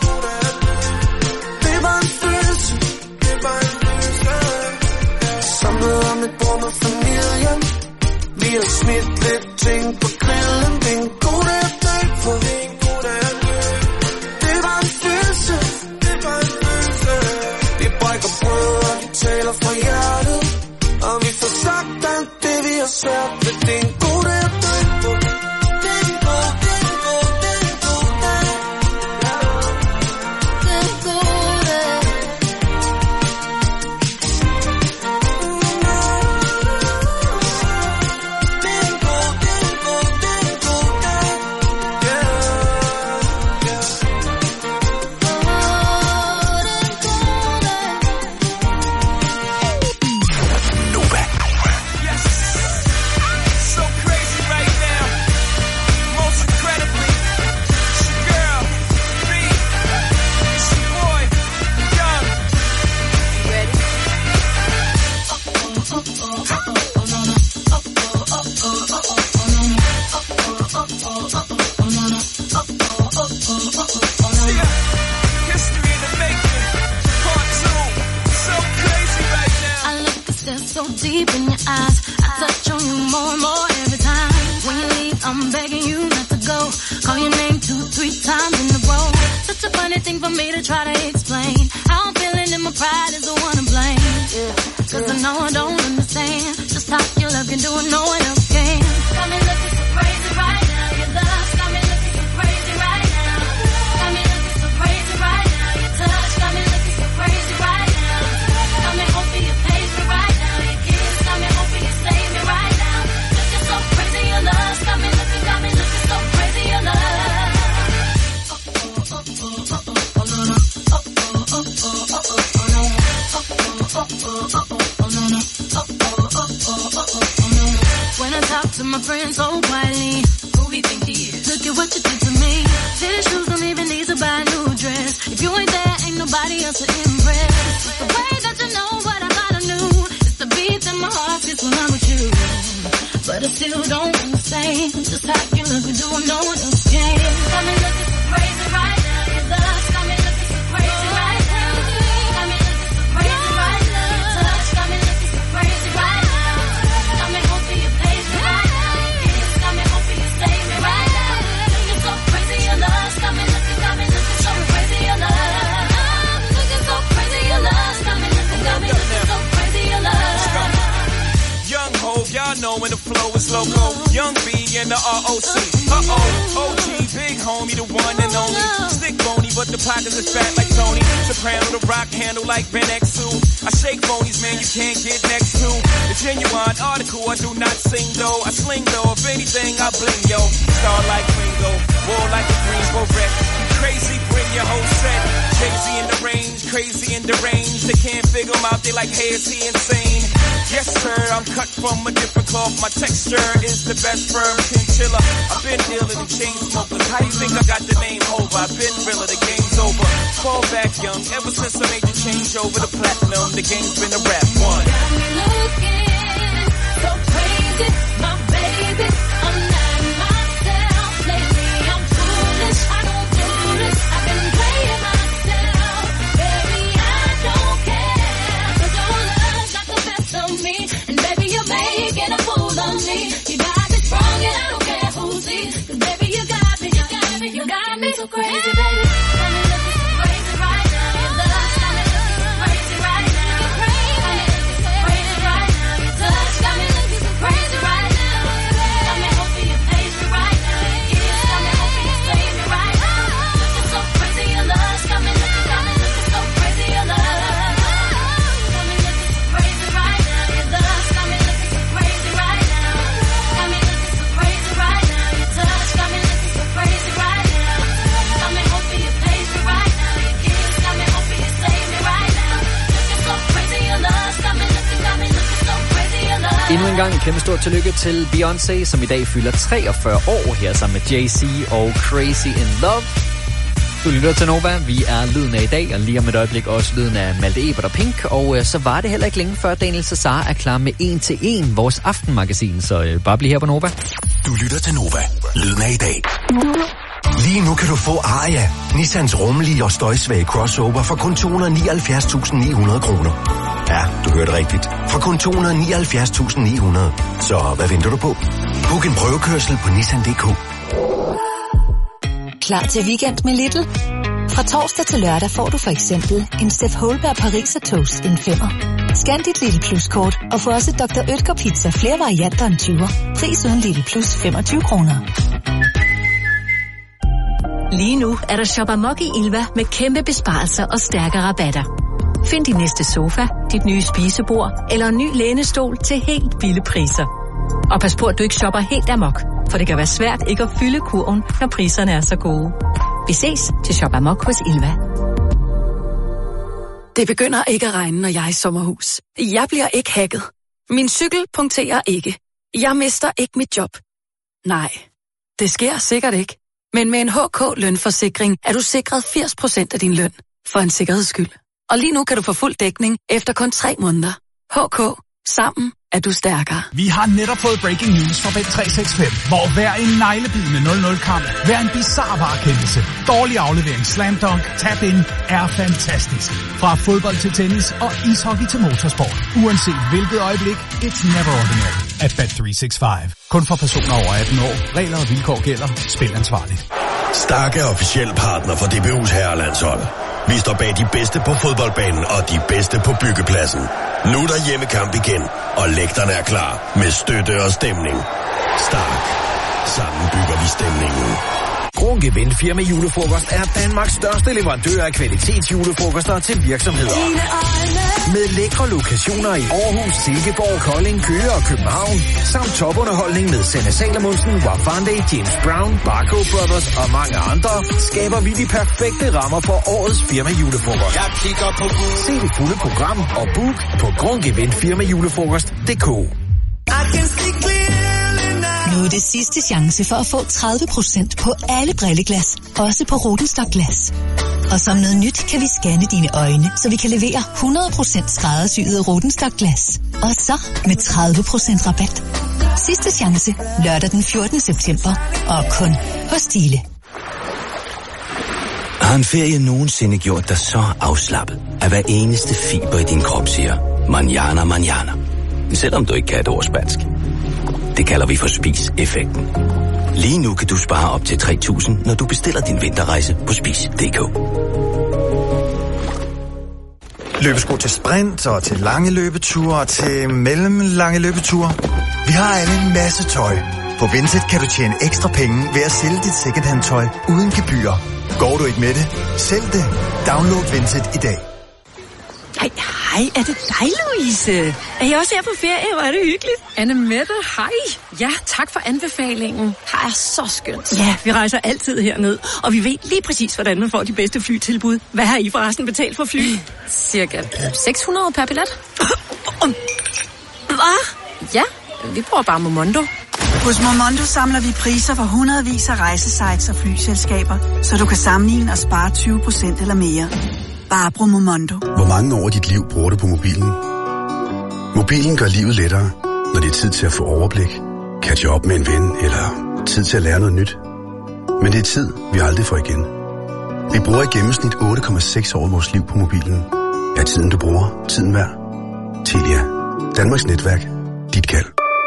Det var en følelse. Det var en følelse. Samlet om et bord med familien. Vi har smidt lidt ting på grillen. Det er en god dag, dag på. Det er en god dag. Det var en følelse. Det var en følelse. Vi brækker brød, og vi taler fra hjertet. Og vi får sagt alt det, vi har svært ved. Det er en god dag, dag på. Det er en god, det er en god, det er en god dag. Det er en god dag. So deep in your eyes, I touch on you more and more every time. When you leave, I'm begging you not to go. Call your name two, three times in a row. Such a funny thing for me to try to explain. How I'm feeling and my pride is the one to blame. Yeah, cause I know I don't understand just how your love can do it, no one else can. Got me looking so crazy right now. Your love got me looking so crazy right now. Got me looking so crazy right now. Your touch got me looking so crazy right now. Got me hoping you page me right now. Got me hoping you save me right now. Looking so crazy, your love. Got me looking, got me looking so crazy, your love. When I talk to my friends so quietly, who he think he is? Look at what you did to me. Tennis shoes don't even need to buy a new dress. If you ain't there, ain't nobody else to impress. It's the way that you know what I thought I knew. The beat in my heart is when I'm with you. But I still don't understand just how you look and do what no one else can. Got me looking so crazy right now. Your love got me looking so crazy right now. Got me looking so crazy right now. Your touch got me looking so crazy right now. Got me hoping you page me right now. Your kiss got me hoping you save me right now. Looking so crazy, your love got me looking, got me looking so crazy, your love. Looking so crazy, your love got me looking, got me looking so crazy, your love. Young Hov, y'all know when the flow is loco. Young B and the R O C. Uh-oh, O G, big homie, the one and only. Stick bony, but the pockets is fat like Tony. Soprano, the rock handle like Ben X two. I shake phonies, man, you can't get next to. The genuine article, I do not sing though. I sling though, if anything, I bling, yo. Star like Ringo, war like a Greensboro wreck. Crazy, bring your whole set. Crazy in the range, crazy in the range. They can't figure him out, they like, hey, is he insane? Yes, sir, I'm cut from a different cloth. My texture is the best firm chinchilla. I've been dealing in chain smokers. How you think I got the name over? I've been realer, the game's over. Fall back young, ever since I made the change over the platinum, the game's been a rap one. Got me looking so crazy, my baby. I'm not myself lately. I'm foolish, I don't do this. I've been playing myself, baby. I don't care, 'cause your love got the best of me, and baby you're making a fool of me. You got me strong and I don't care who sees, 'cause baby you got me, you got me, you got me so crazy, baby. Got me looking so crazy right now. Your love got me looking so crazy right now. Got me looking so crazy right now. Your touch got me looking so crazy right now. Got me hoping you page me right now. Your kiss got me hoping you save me right now. Looking so crazy, your love got me looking, got me looking so crazy, your love. Got me looking so crazy right now. Your love got me looking so crazy right now. Got me looking so crazy right now. Your touch got me looking so crazy right now. Got me hoping gang kæmpe stort tillykke til Beyoncé, som i dag fylder treogfyrre år her sammen med Jay-Z og Crazy in Love. Du lytter til Nova. Vi er lyden af i dag, og lige om et øjeblik også lyden af Malte Ebert og Pink. Og øh, så var det heller ikke længe før Daniel Cesar er klar med en til en, vores aftenmagasin. Så øh, bare bliv her på Nova. Du lytter til Nova. Lyden af i dag. Lige nu kan du få Aria, Nissans rummelige og støjsvage crossover for kun to hundrede og nioghalvfjerds tusind ni hundrede kroner. Ja, du hørte rigtigt. For kun to hundrede og nioghalvfjerds tusind ni hundrede. Så hvad venter du på? Book en prøvekørsel på nissan punktum d k. Klar til weekend med Lidl? Fra torsdag til lørdag får du for eksempel en Steff Holberg Pariser Toast en femmer. Scan dit Lidl Plus-kort og få også doktor Oetker Pizza flere varianter end tyver. Pris uden Lidl Plus femogtyve kroner. Lige nu er der Shop Amok i Ilva med kæmpe besparelser og stærke rabatter. Find din næste sofa, dit nye spisebord eller en ny lænestol til helt billige priser. Og pas på, at du ikke shopper helt amok, for det kan være svært ikke at fylde kurven, når priserne er så gode. Vi ses til Shop Amok hos Ilva. Det begynder ikke at regne, når jeg er i sommerhus. Jeg bliver ikke hacket. Min cykel punkterer ikke. Jeg mister ikke mit job. Nej, det sker sikkert ikke. Men med en H K-lønforsikring er du sikret firs procent af din løn. For en sikkerheds skyld. Og lige nu kan du få fuld dækning efter kun tre måneder. H K. Sammen er du stærkere. Vi har netop fået breaking news fra Bet tre seks fem, hvor hver en neglebidende nul nul-kamp, hver en bizarre varekendelse, dårlig aflevering, slam dunk, tap-in er fantastisk. Fra fodbold til tennis og ishockey til motorsport. Uanset hvilket øjeblik, it's never ordinary at Bet tre seks fem. Kun for personer over atten år. Regler og vilkår gælder. Spil ansvarligt. Stark er officiel partner for D B U's herrelandshold. Vi står bag de bedste på fodboldbanen og de bedste på byggepladsen. Nu er der hjemmekamp igen, og lægterne er klar med støtte og stemning. Stark. Sammen bygger vi stemningen. Grunke Vind Firma Julefrokost er Danmarks største leverandør af kvalitetsjulefrokoster til virksomheder. Med lækre lokationer i Aarhus, Silkeborg, Kolding, Køge og København, samt topunderholdning med Sanne Salomonsen, Wafande, James Brown, Barco Brothers og mange andre, skaber vi de perfekte rammer for årets firma julefrokost. Se det fulde program og book på grunke vind firma julefrokost punktum d k. Nu er det sidste chance for at få tredive procent på alle brilleglas, også på Rodenstock Glas. Og som noget nyt kan vi scanne dine øjne, så vi kan levere hundrede procent skræddersyede Rodenstock Glas. Og så med tredive procent rabat. Sidste chance lørdag den fjortende september, og kun hos Stihle. Har en ferie nogensinde gjort dig så afslappet, at hver eneste fiber i din krop siger, manjana, manjana. Selvom du ikke kan et ord spansk. Det kalder vi for spis-effekten. Lige nu kan du spare op til tre tusind, når du bestiller din vinterrejse på spis punktum d k. Løbesko til sprint og til lange løbeture og til mellemlange løbeture. Vi har alle en masse tøj. På Vinted kan du tjene ekstra penge ved at sælge dit secondhand tøj uden gebyr. Går du ikke med det? Sælg det. Download Vinted i dag. Hej, hej, er det dig, Louise? Er I også her på ferie? Hvor er det hyggeligt. Anne Mette, hej. Ja, tak for anbefalingen. Her er så skønt. Ja, vi rejser altid herned, og vi ved lige præcis, hvordan man får de bedste flytilbud. Hvad har I forresten betalt for fly? Cirka seks hundrede per billet. Hvad? Ja, vi bruger bare Momondo. Hos Momondo samler vi priser for hundredvis af rejsesites og flyselskaber, så du kan sammenligne og spare tyve procent eller mere. Bare brug Momondo. Hvor mange år af dit liv bruger du på mobilen? Mobilen gør livet lettere, når det er tid til at få overblik, catche op med en ven eller tid til at lære noget nyt. Men det er tid, vi aldrig får igen. Vi bruger i gennemsnit otte komma seks år af vores liv på mobilen. Er tiden, du bruger, tiden værd? Telia. Danmarks netværk. Dit kald.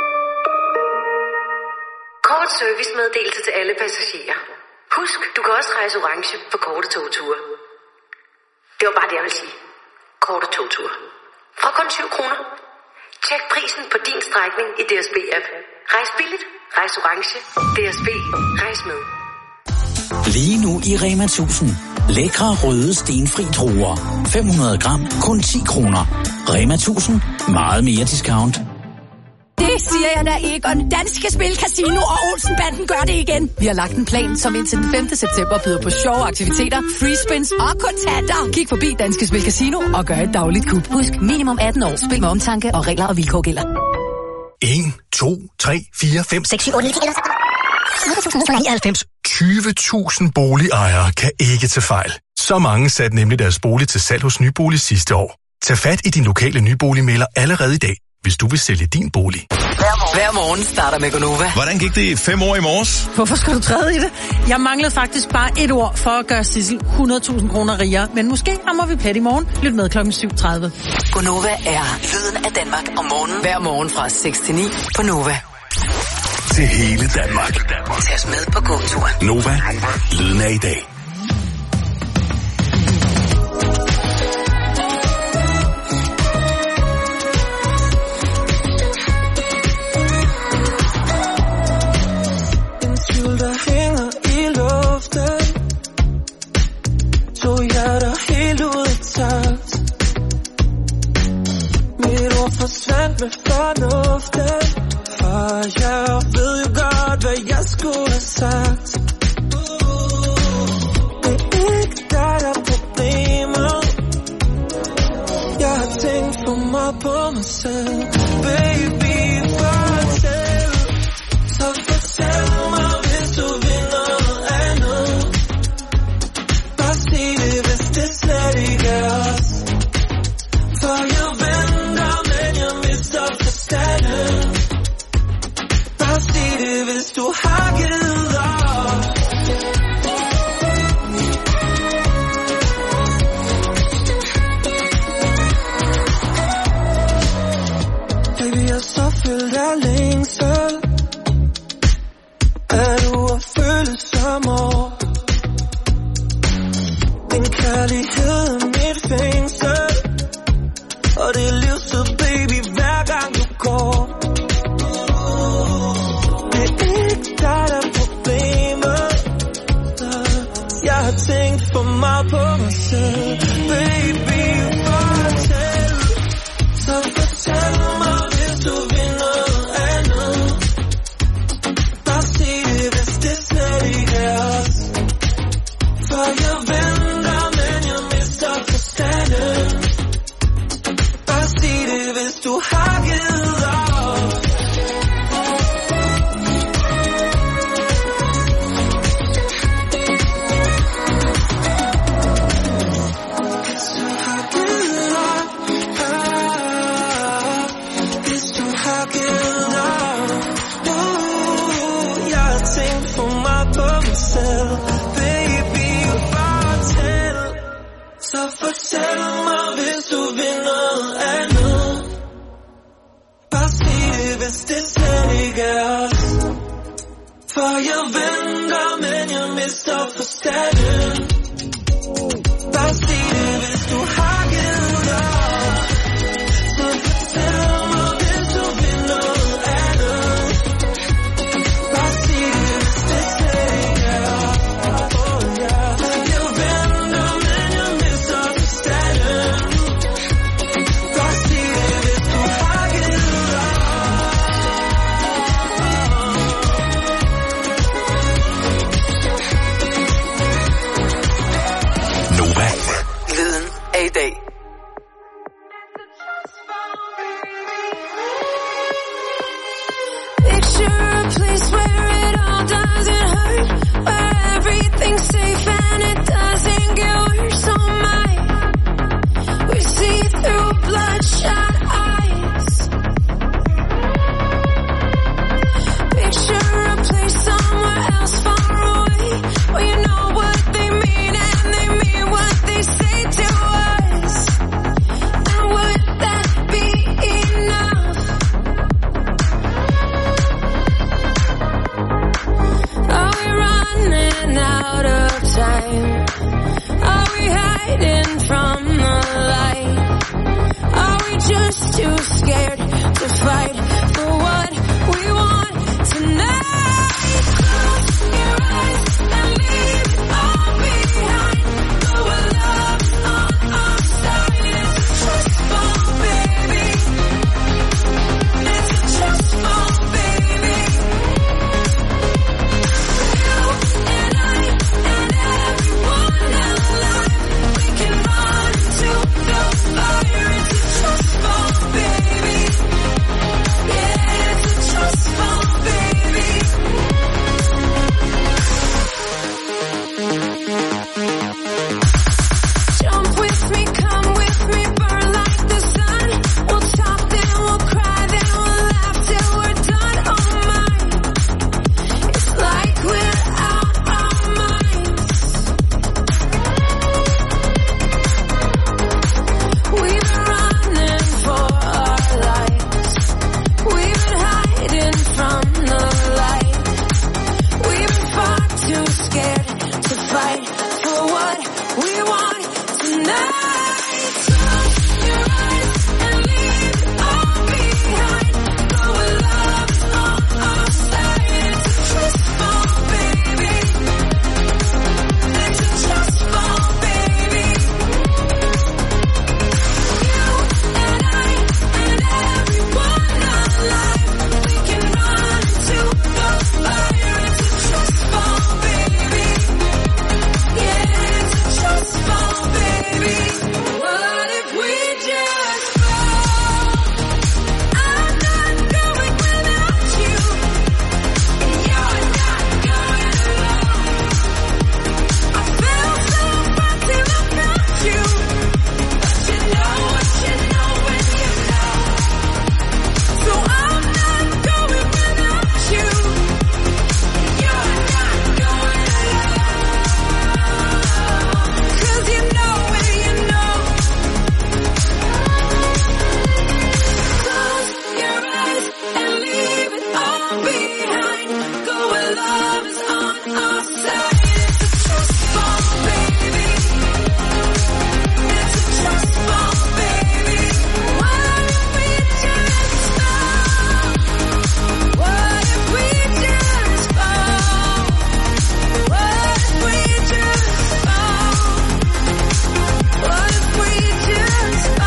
Kort servicemeddelelse til alle passagerer. Husk, du kan også rejse orange på korte togture. Det var bare det, jeg vil sige. Korte togture. Fra kun syv kroner. Tjek prisen på din strækning i D S B-app. Rejs billigt. Rejs orange. D S B. Rejs med. Lige nu i Rema tusind. Lækre røde stenfri druer. fem hundrede gram. Kun ti kroner. Rema tusind. Meget mere discount. Det siger jeg da ikke, og den danske Spil Casino og Olsenbanden gør det igen. Vi har lagt en plan, som indtil den femte september byder på sjove aktiviteter, free spins og kontanter. Kig forbi Danske Spil Casino og gør et dagligt kup. Husk, minimum atten år. Spil med omtanke og regler og vilkår gælder. en, to, tre, fire, fem, seks, syv, otte, ni, ti, elleve, tyve tusind boligejere kan ikke tage fejl. Så mange satte nemlig deres bolig til salg hos Nybolig sidste år. Tag fat i din lokale nyboligmægler allerede i dag, hvis du vil sælge din bolig. Hver morgen starter med Gonova. Hvordan gik det i fem år i morges? Hvorfor skal du træde i det? Jeg manglede faktisk bare et ord for at gøre Sissel hundrede tusind kroner rigere. Men måske rammer vi plet i morgen. Lyt med klokken syv tredive. Gonova er lyden af Danmark om morgenen. Hver morgen fra seks til ni på Nova. Til hele Danmark. Tag os med på gåturen. Nova, lyden af i dag. Der hænger i luften, to hjerter helt ud af takt. Mit ord forsvandt med fornuften, for jeg ved jo godt, hvad jeg skulle have sagt. Det er ikke dig, der er problemet. Jeg har tænkt for meget på mig selv. Baby, fortæl, så fortæl mig. Du har givet op. Baby, jeg er så fyldt af længsel, at du har følelser. Din kærlighed er mit fængsel, og det er livstid, baby, hver gang du går. Jeg har tænkt for meget på mig selv. Baby, fortæl, så fortæl mig, hvis du vil noget andet. Bare sig det, hvis det slet ikke er os. For jeg venter, men jeg mister forstanden. Bare sig det, hvis du har givet op. Baby, fortæl, så fortæl mig, hvis du vil noget andet. Bare sig det, hvis det slet ikke er os. For jeg venter, men jeg mister forstanden. Bare sig det, hvis du har givet op. Så fortæl mig, hvis du vil noget andet. Bare sig det, hvis det slet ikke er os. Lyden af i dag. Picture a place where it all doesn't hurt, where everything's safe and it doesn't get worse. Oh my, we see through bloodshot eyes. Picture a place somewhere else far away, where you know what they mean and they mean what they say to us. And would that be enough? Are we running out of time? Are we hiding from the light? Are we just too scared to fight for what we want tonight? Close your eyes and leave it all behind. Though our love's on our side, it's a trust fall, baby. It's a trust fall, baby. You and I and everyone alive, we can run into the fire. It's a trust fall, baby.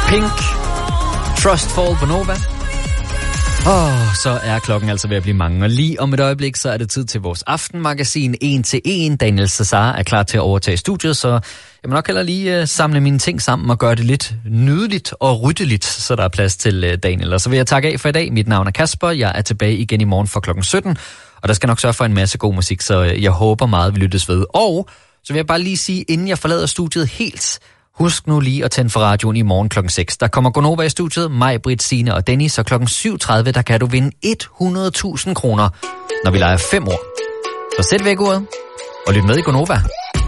Pink, Trustfall på Nova. Åh, oh, så er klokken altså ved at blive mange, og lige om et øjeblik, så er det tid til vores aftenmagasin en til en. Daniel Cesar er klar til at overtage studiet, så jeg må nok heller lige uh, samle mine ting sammen og gøre det lidt nydeligt og ryddeligt, så der er plads til uh, Daniel. Og så vil jeg takke af for i dag. Mit navn er Kasper, jeg er tilbage igen i morgen fra klokken sytten, og der skal nok sørge for en masse god musik, så jeg håber meget, vi lyttes ved. Og så vil jeg bare lige sige, inden jeg forlader studiet helt, husk nu lige at tænde for radioen i morgen klokken seks. Der kommer Gonova i studiet, mig, Britt, Signe og Dennis, og klokken syv tredive, der kan du vinde hundrede tusind kroner, når vi leger fem år. Så sæt væk ordet, og lyt med i Gonova.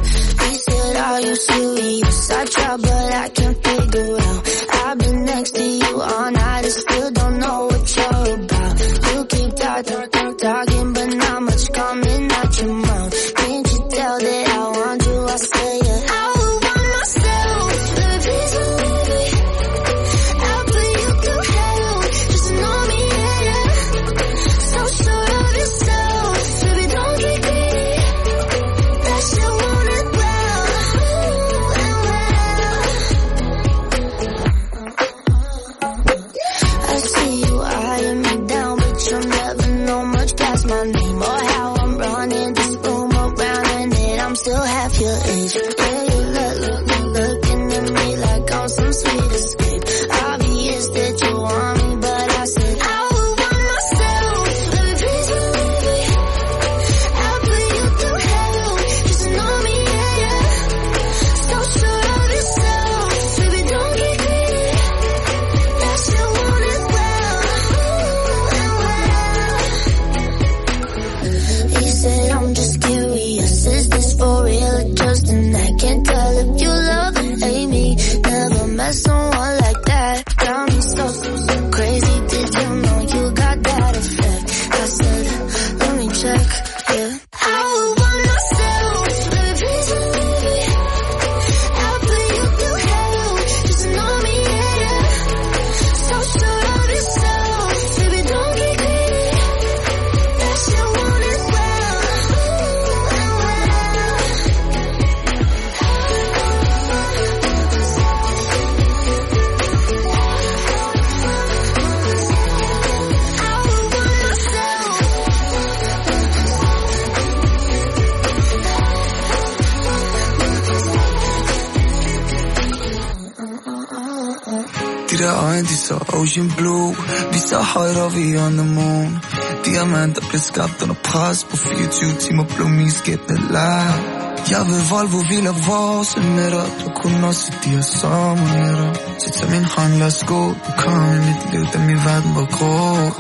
Ocean blue, vi så højt og vi on the moon. Diamanter blev skabt under pres, på fireogtyve timer blev min skæbne lejr. Jeg ved Volvo hviler vores nætter, du kunne også de her sommernætter. Så tag min hånd, lad os gå, du kom i mit liv, da min verden var grå.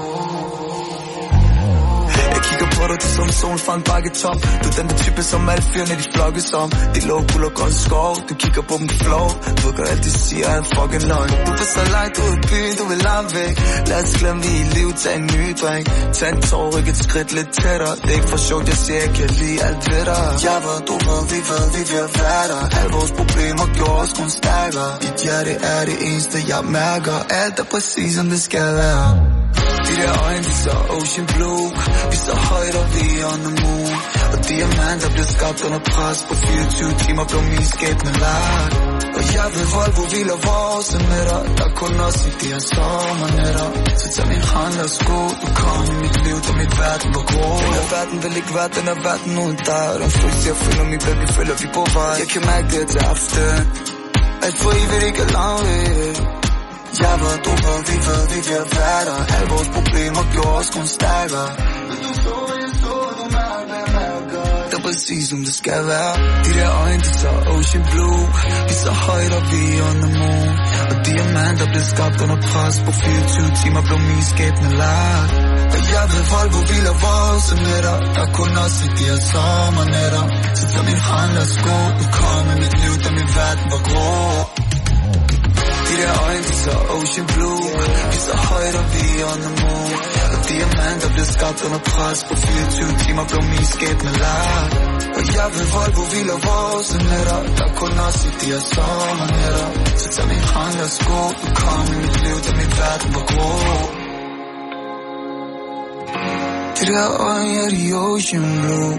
På dig, du som sol fra en bakketop. Du er den der type, som alle fyrene de flokkes om. De lå guld og grøn skov, du kigger på dem flow. Du ved godt, alt de siger er en fucking løgn. Du vil så langt ud i byen, du vil langt væk. Lad os glemme vi i liv, tag en ny drink. Tag en tår, ryk et skridt lidt tættere. Det er ikke for sjovt, jeg siger, jeg kan lide alt ved dig. Jeg ved, du ved, vi ved, vi vil være der. Alle vores problemer gjorde os kun stærkere. Dit hjerte er det eneste, jeg mærker. Alt er præcis, som det skal være. De der øjne, de så ocean blue. Vi så højt og vi on the moon. Og diamanter blev skabt under pres, på fireogtyve timer blev min skæbne lagt. Og jeg ved Volvo hviler vores nætter, der kun også i de her sommernætter. Så tag min hånd, lad os gå, du kom i mit liv, da mit verden var grå. Den her verden vil ikke være, den her verden uden dig. Og den følelse jeg føler mig, baby, føler vi på vej. Jeg kan mærke det til aften, at for evigt ikke er langt. Jeg ved, du ved, vi ved, vi vil være der. Alle vores problemer gjorde os kun stærkere. Men du så, jeg så, du mærker, mærker. Det er præcis som det skal være. De der øjne, de så ocean blue. Vi så højt og vi on the moon. Og diamanter blev skabt under pres, på fireogtyve timer blev min skæbne lagt. Og jeg ved, Volvo hviler vores nætter, der kun også i de her sommernætter. Så tag min hånd, lad os gå, du kom i mit liv, da min verden var grå. De der øjne, de så ocean blue. Vi så højt og vi on the moon. Og diamanter blev skabt under pres, på fireogtyve timer blev min skæbne lagt. Og jeg ved Volvo hviler vores nætter, der kun også i de her sommernætter. Så tag min hånd, lad os gå, du kom i mit liv, da min verden var grå. De der øjne er de ocean blue.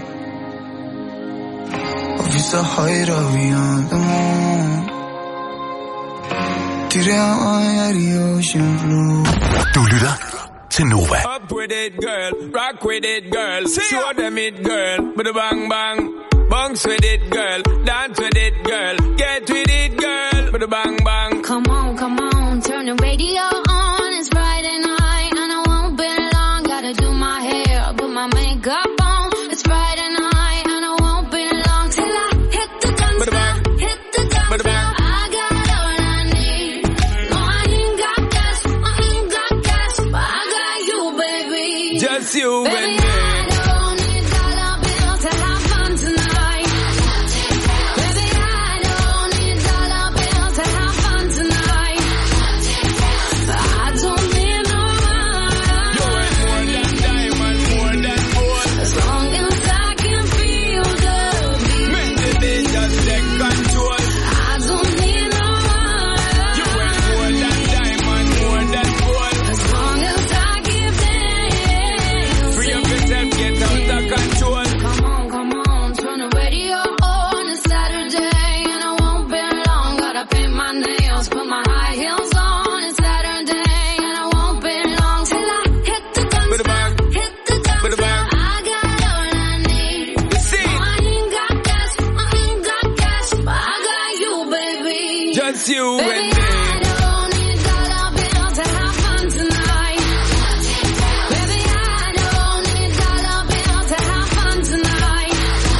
Og vi så højt og vi on the moon. De der øjne er de ocean blue. Du lytter til Nova. Up with it, girl. Rock with it, girl. Show them it, girl. With a bang bang. Bounce with it, girl. Dance with it, girl. Get with it, girl. With a bang bang. Come on, come on. Turn the radio on. It's Friday night and I won't be long. Gotta do my hair, put my makeup on. It's Friday night and I won't be long till I hit the dance floor. Hit the dance floor. I got all I need. No, I ain't got gas. I ain't got gas, but I got you, baby. Just you baby, and me. I don't need dollar bills to have fun tonight. Baby, I don't need dollar bills to have fun tonight. I don't need no money. You ain't more than diamond, more than gold. As long as I can feel the beat. Make the beat just take control. I don't need no money. You ain't more than diamond, more than gold. As long as I keep dancing. Free up yourself, get out of control. Come on, come on, turn the radio on. It's Saturday and I won't be long. Gotta paint my nails, put my high heels on. It's Saturday and I won't be long till I hit the dance With a bang. floor. Hit the dance With a floor. bang. I got all I need. See? No, I ain't got gas, I ain't got gas, but I got you, baby. Just you Baby, and me. I don't need dollar bills to have fun tonight. Baby, I don't need dollar bills to have fun tonight.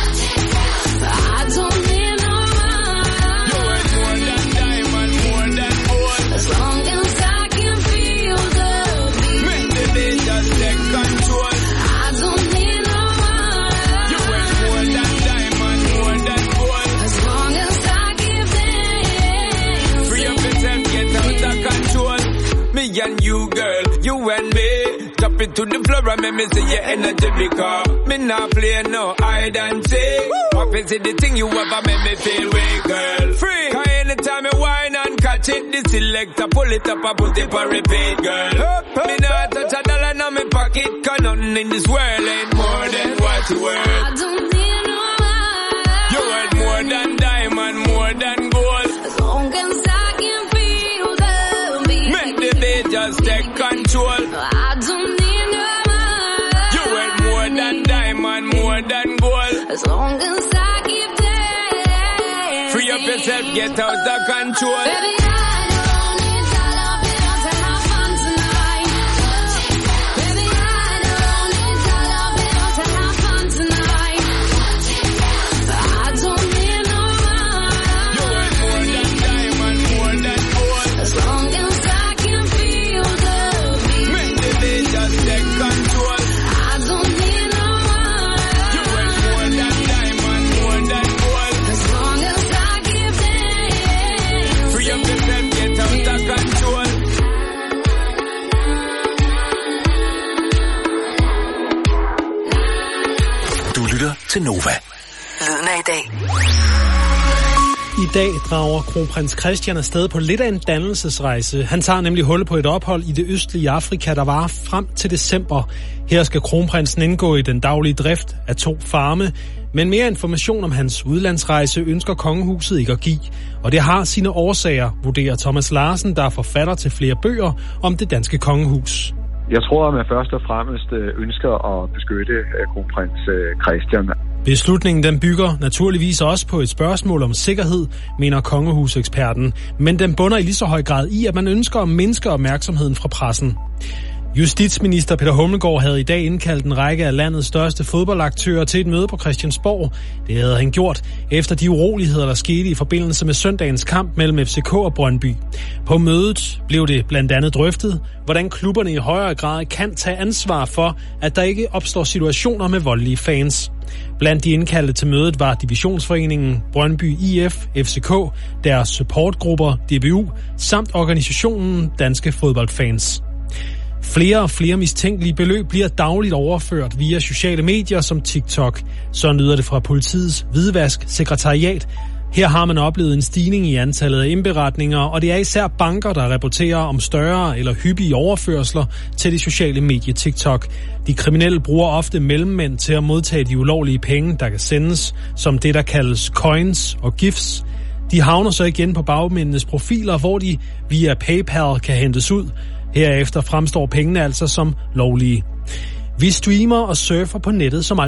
I don't need no You money. ain't more than diamond, more than gold. As long as I can feel the beat. Make the beat just take control. I don't need no You ain't money. more than diamond, more than gold. As long as I keep dancing. Free up yourself, get out of control. Me and you, girl, you and me. Drop it to the floor and make me see your energy because me not play no hide and seek. What is it the thing you ever make me feel weak, girl? Free. Cause anytime you whine and catch it, the selector pull it up and put it for repeat, girl. Me not touch a dollar in my pocket, cause nothing in this world ain't more than what you worth. I don't need no money. You worth more than diamond, more than gold. As long as I can feel the beat. Make the beat just take control. I don't need no money. You worth more than diamond, more than gold. As long as I keep dancing. Free up yourself, get out of control. Baby, I don't need dollar bills to have fun tonight. Baby, I don't need dollar bills to have fun tonight. I don't need no You worth more money. than diamond, more than gold. As long as I can feel the beat. Make the beat just take control. I don't need no You worth more money. than diamond, more than gold. As long as I keep dancing. Free up yourself, get out of control. Du lytter til Nova. Lyden af i dag. I dag drager kronprins Christian afsted på lidt af en dannelsesrejse. Han tager nemlig hul på et ophold i det østlige Afrika, der varer frem til december. Her skal kronprinsen indgå i den daglige drift af to farme. Men mere information om hans udlandsrejse ønsker kongehuset ikke at give. Og det har sine årsager, vurderer Thomas Larsen, der er forfatter til flere bøger om det danske kongehus. Jeg tror, at man først og fremmest ønsker at beskytte kronprins Christian. Beslutningen den bygger naturligvis også på et spørgsmål om sikkerhed, mener kongehuseksperten, men den bunder i lige så høj grad i, at man ønsker at mindske opmærksomheden fra pressen. Justitsminister Peter Hummelgaard havde i dag indkaldt en række af landets største fodboldaktører til et møde på Christiansborg. Det havde han gjort efter de uroligheder, der skete i forbindelse med søndagens kamp mellem F C K og Brøndby. På mødet blev det blandt andet drøftet, hvordan klubberne i højere grad kan tage ansvar for, at der ikke opstår situationer med voldelige fans. Blandt de indkaldte til mødet var Divisionsforeningen, Brøndby I F, F C K, deres supportgrupper, D B U, samt organisationen Danske Fodboldfans. Flere og flere mistænkelige beløb bliver dagligt overført via sociale medier som TikTok. Så lyder det fra politiets hvidvask-sekretariat. Her har man oplevet en stigning i antallet af indberetninger, og det er især banker, der rapporterer om større eller hyppige overførsler til det sociale medie TikTok. De kriminelle bruger ofte mellemmænd til at modtage de ulovlige penge, der kan sendes, som det der kaldes coins og gifs. De havner så igen på bagmændenes profiler, hvor de via PayPal kan hentes ud. Herefter fremstår pengene altså som lovlige. Vi streamer og surfer på nettet som